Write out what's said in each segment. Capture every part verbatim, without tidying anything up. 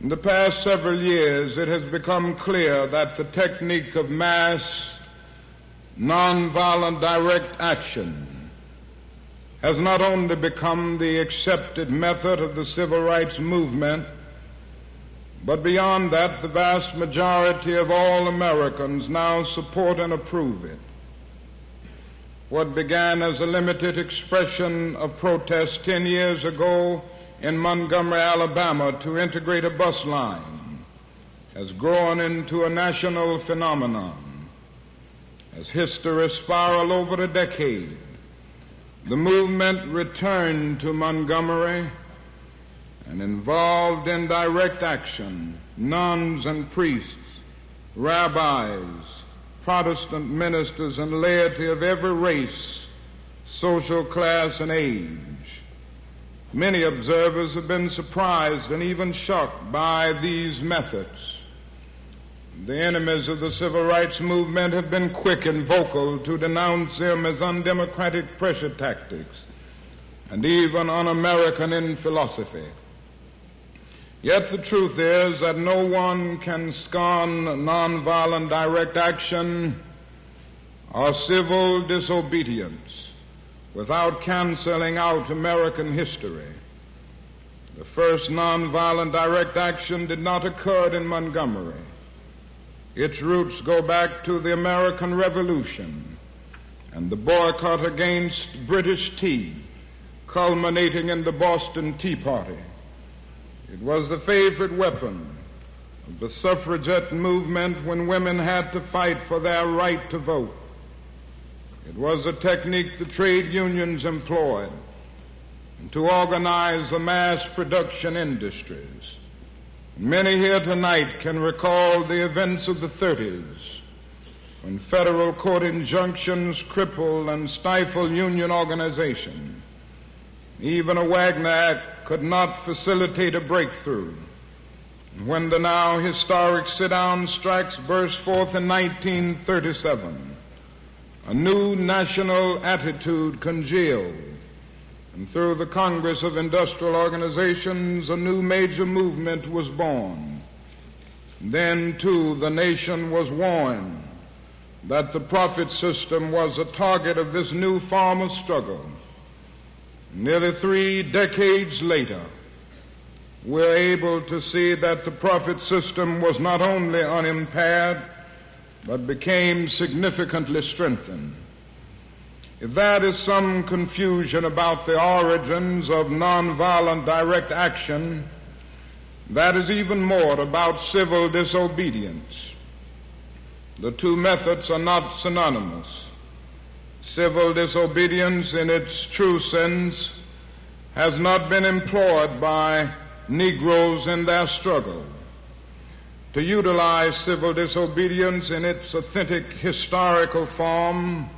In the past several years, it has become clear that the technique of mass, nonviolent direct action has not only become the accepted method of the civil rights movement, but beyond that, the vast majority of all Americans now support and approve it. What began as a limited expression of protest ten years ago in Montgomery, Alabama, to integrate a bus line has grown into a national phenomenon. As history spiraled over a decade, the movement returned to Montgomery and involved in direct action nuns and priests, rabbis, Protestant ministers, and laity of every race, social class, and age. Many observers have been surprised and even shocked by these methods. The enemies of the civil rights movement have been quick and vocal to denounce them as undemocratic pressure tactics and even un-American in philosophy. Yet the truth is that no one can scorn nonviolent direct action or civil disobedience without canceling out American history. The first nonviolent direct action did not occur in Montgomery. Its roots go back to the American Revolution and the boycott against British tea, culminating in the Boston Tea Party. It was the favorite weapon of the suffragette movement when women had to fight for their right to vote. It was a technique the trade unions employed to organize the mass production industries. Many here tonight can recall the events of the thirties, when federal court injunctions crippled and stifled union organization. Even a Wagner Act could not facilitate a breakthrough. When the now historic sit-down strikes burst forth in nineteen thirty-seven, a new national attitude congealed, and through the Congress of Industrial Organizations, a new major movement was born. Then, too, the nation was warned that the profit system was a target of this new form of struggle. Nearly three decades later, we're able to see that the profit system was not only unimpaired, but became significantly strengthened. If that is some confusion about the origins of nonviolent direct action, that is even more about civil disobedience. The two methods are not synonymous. Civil disobedience in its true sense has not been employed by Negroes in their struggle. To utilize civil disobedience in its authentic historical form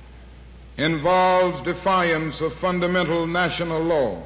involves defiance of fundamental national law.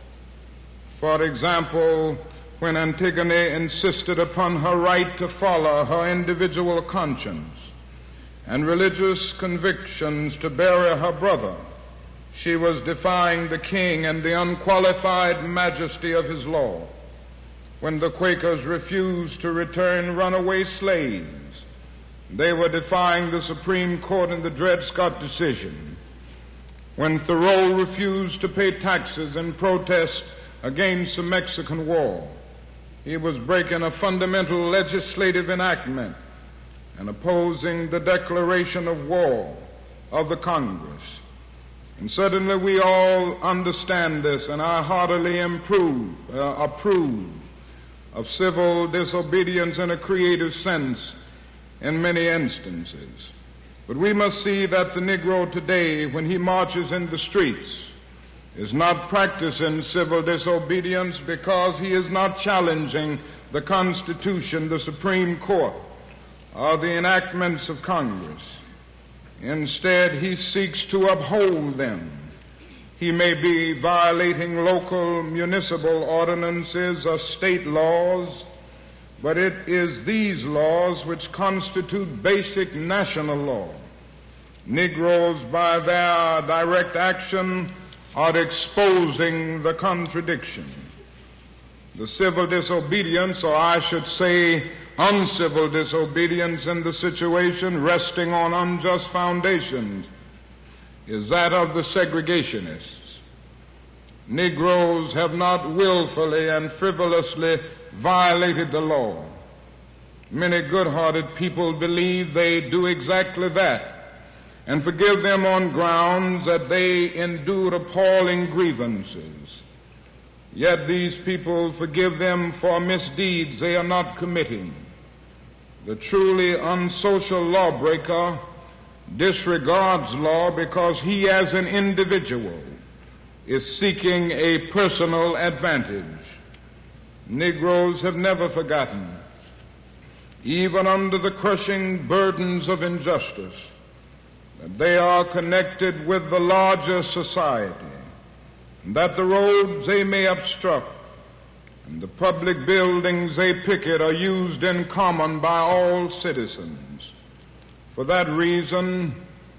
For example, when Antigone insisted upon her right to follow her individual conscience and religious convictions to bury her brother, she was defying the king and the unqualified majesty of his law. When the Quakers refused to return runaway slaves, they were defying the Supreme Court in the Dred Scott decision. When Thoreau refused to pay taxes in protest against the Mexican War, he was breaking a fundamental legislative enactment and opposing the declaration of war of the Congress. And certainly we all understand this, and I heartily improve, uh, approve of civil disobedience in a creative sense in many instances. But we must see that the Negro today, when he marches in the streets, is not practicing civil disobedience because he is not challenging the Constitution, the Supreme Court, or the enactments of Congress. Instead, he seeks to uphold them. He may be violating local municipal ordinances or state laws, but it is these laws which constitute basic national law. Negroes, by their direct action, are exposing the contradiction. The civil disobedience, or I should say uncivil disobedience in the situation resting on unjust foundations, is that of the segregationists. Negroes have not willfully and frivolously violated the law. Many good-hearted people believe they do exactly that and forgive them on grounds that they endured appalling grievances. Yet these people forgive them for misdeeds they are not committing. The truly unsocial lawbreaker disregards law because he as an individual is seeking a personal advantage. Negroes have never forgotten, even under the crushing burdens of injustice, that they are connected with the larger society, and that the roads they may obstruct and the public buildings they picket are used in common by all citizens. For that reason,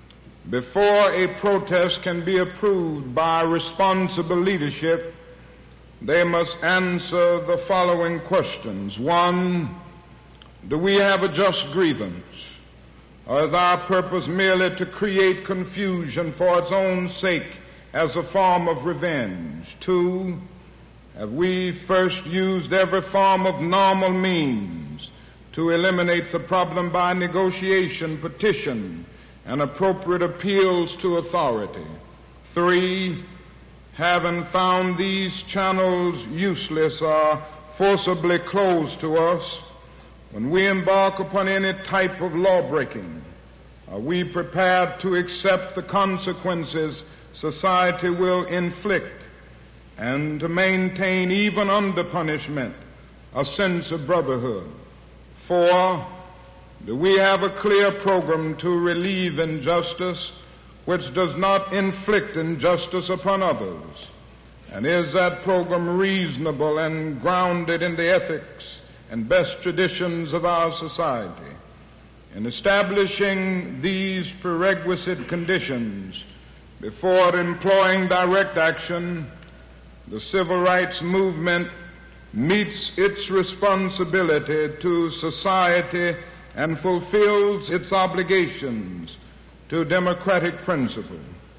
before a protest can be approved by responsible leadership, they must answer the following questions. One, do we have a just grievance? Or is our purpose merely to create confusion for its own sake as a form of revenge? Two, have we first used every form of normal means to eliminate the problem by negotiation, petition, and appropriate appeals to authority? Three, having found these channels useless or forcibly closed to us, when we embark upon any type of lawbreaking, are we prepared to accept the consequences society will inflict and to maintain, even under punishment, a sense of brotherhood? Four, do we have a clear program to relieve injustice which does not inflict injustice upon others? And is that program reasonable and grounded in the ethics and best traditions of our society? In establishing these prerequisite conditions before employing direct action, the civil rights movement meets its responsibility to society and fulfills its obligations to democratic principle.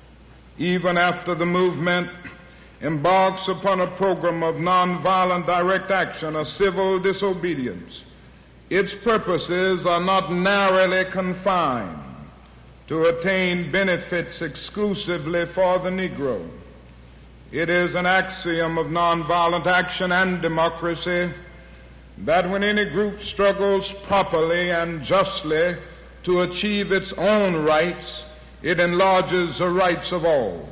Even after the movement embarks upon a program of nonviolent direct action or civil disobedience, its purposes are not narrowly confined to attain benefits exclusively for the Negro. It is an axiom of nonviolent action and democracy that when any group struggles properly and justly to achieve its own rights, it enlarges the rights of all.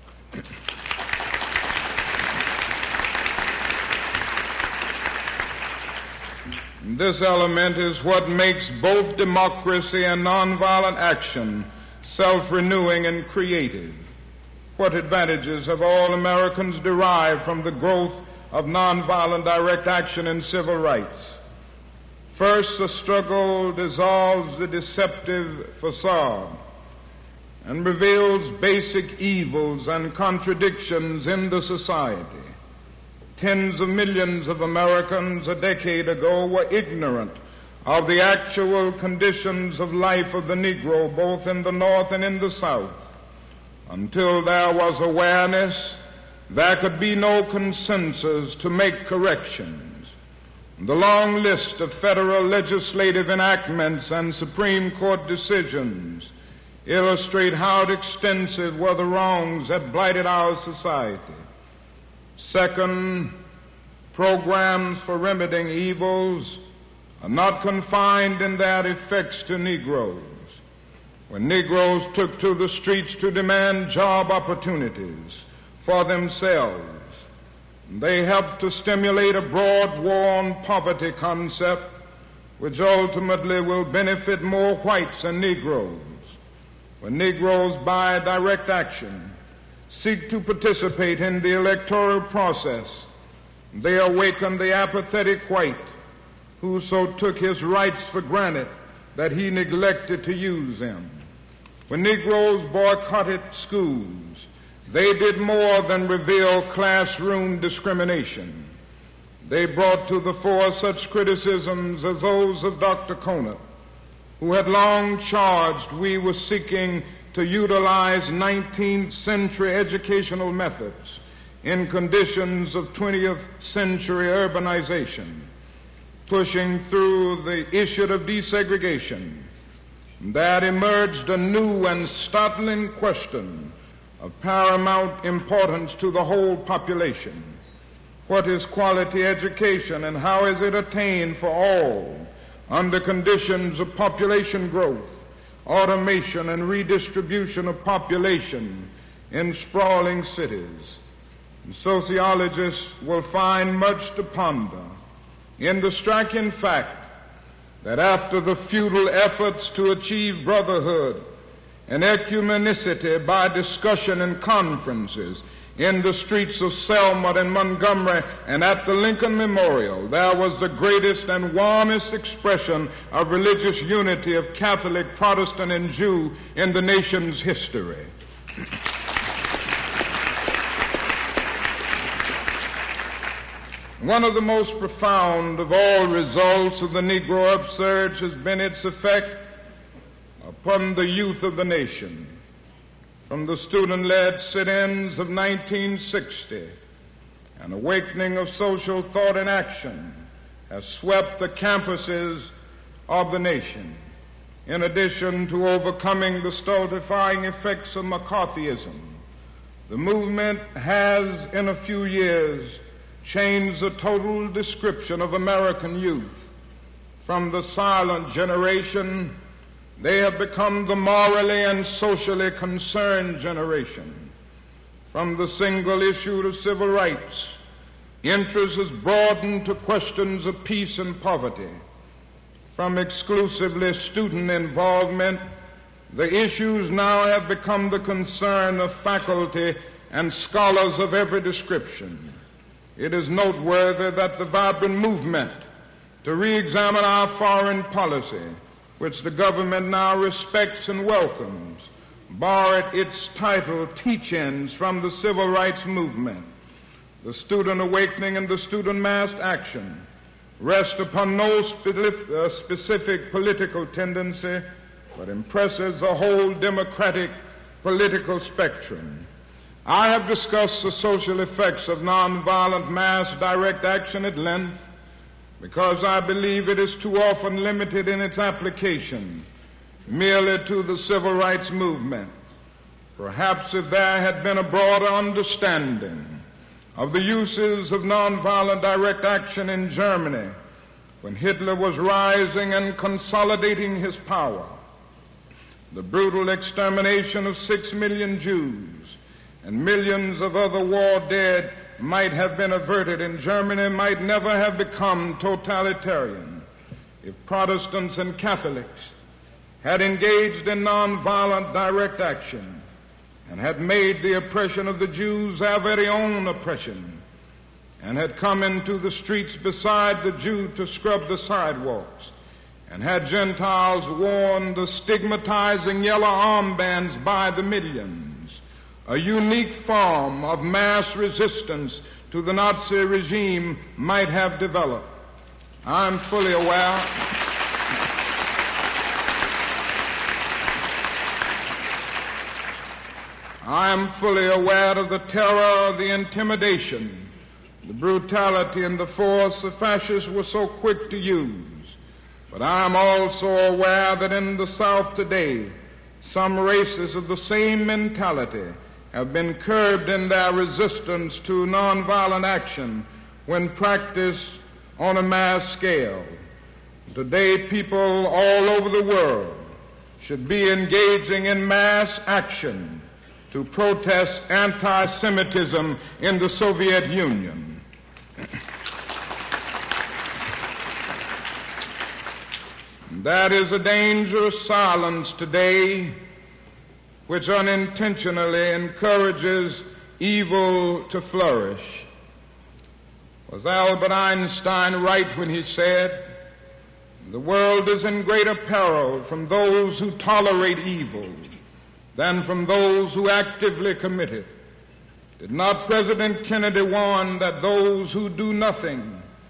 This element is what makes both democracy and nonviolent action self-renewing and creative. What advantages have all Americans derived from the growth of nonviolent direct action and civil rights? First, the struggle dissolves the deceptive facade and reveals basic evils and contradictions in the society. Tens of millions of Americans a decade ago were ignorant of the actual conditions of life of the Negro, both in the North and in the South. Until there was awareness, there could be no consensus to make corrections. The long list of federal legislative enactments and Supreme Court decisions illustrate how extensive were the wrongs that blighted our society. Second, programs for remedying evils are not confined in their effects to Negroes. When Negroes took to the streets to demand job opportunities for themselves, they helped to stimulate a broad war on poverty concept which ultimately will benefit more whites than Negroes. When Negroes, by direct action, seek to participate in the electoral process, they awaken the apathetic white who so took his rights for granted that he neglected to use them. When Negroes boycotted schools, they did more than reveal classroom discrimination. they brought to the fore such criticisms as those of Doctor Conant, who had long charged we were seeking to utilize nineteenth century educational methods in conditions of twentieth century urbanization, pushing through the issue of desegregation. That emerged a new and startling question of paramount importance to the whole population. What is quality education, and how is it attained for all under conditions of population growth, automation, and redistribution of population in sprawling cities? And sociologists will find much to ponder in the striking fact that after the futile efforts to achieve brotherhood and ecumenicity by discussion and conferences in the streets of Selma and Montgomery and at the Lincoln Memorial, there was the greatest and warmest expression of religious unity of Catholic, Protestant, and Jew in the nation's history. One of the most profound of all results of the Negro upsurge has been its effect upon the youth of the nation. From the student-led sit-ins of nineteen sixty, an awakening of social thought and action has swept the campuses of the nation. In addition to overcoming the stultifying effects of McCarthyism, the movement has, in a few years, changed the total description of American youth. From the silent generation, they have become the morally and socially concerned generation. From the single issue of civil rights, interest has broadened to questions of peace and poverty. From exclusively student involvement, the issues now have become the concern of faculty and scholars of every description. It is noteworthy that the vibrant movement to re-examine our foreign policy, which the government now respects and welcomes, borrowed its title, Teach-Ins, from the Civil Rights Movement. The student awakening and the student mass action rest upon no specific political tendency, but impresses the whole democratic political spectrum. I have discussed the social effects of nonviolent mass direct action at length because I believe it is too often limited in its application merely to the civil rights movement. Perhaps if there had been a broader understanding of the uses of nonviolent direct action in Germany when Hitler was rising and consolidating his power, the brutal extermination of six million Jews and millions of other war dead might have been averted, and Germany might never have become totalitarian if Protestants and Catholics had engaged in nonviolent direct action and had made the oppression of the Jews their very own oppression and had come into the streets beside the Jew to scrub the sidewalks and had Gentiles worn the stigmatizing yellow armbands by the millions. A unique form of mass resistance to the Nazi regime might have developed. I'm fully aware I am fully aware of the terror, the intimidation, the brutality, and the force the fascists were so quick to use. But I am also aware that in the South today, some races of the same mentality have been curbed in their resistance to nonviolent action when practiced on a mass scale. Today, people all over the world should be engaging in mass action to protest anti-Semitism in the Soviet Union. That is a dangerous silence today which unintentionally encourages evil to flourish. Was Albert Einstein right when he said, "The world is in greater peril from those who tolerate evil than from those who actively commit it"? Did not President Kennedy warn that those who do nothing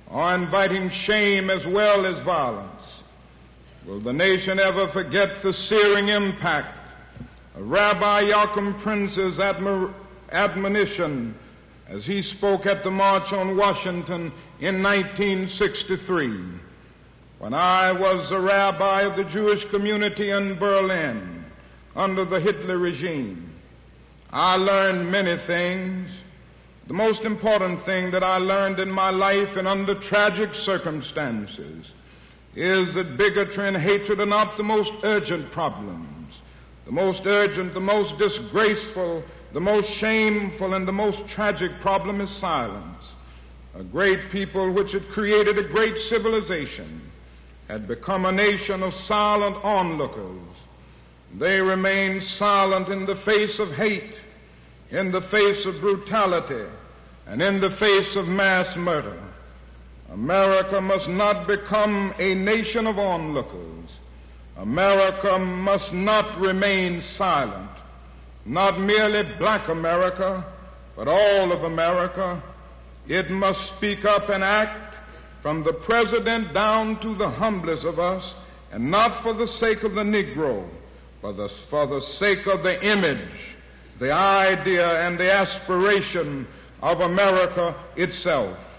or inviting shame as well as violence. Will the nation ever forget the searing impact of Rabbi Joachim Prince's admir- admonition as he spoke at the March on Washington in nineteen sixty-three? When I was a rabbi of the Jewish community in Berlin under the Hitler regime, I learned many things. The most important thing that I learned in my life and under tragic circumstances is that bigotry and hatred are not the most urgent problems. The most urgent, the most disgraceful, the most shameful, and the most tragic problem is silence. A great people which had created a great civilization had become a nation of silent onlookers. They remained silent in the face of hate, in the face of brutality, and in the face of mass murder. America must not become a nation of onlookers. America must not remain silent. Not merely black America, but all of America. It must speak up and act from the president down to the humblest of us, and not for the sake of the Negro, but the, for the sake of the image, the idea, and the aspiration of America itself.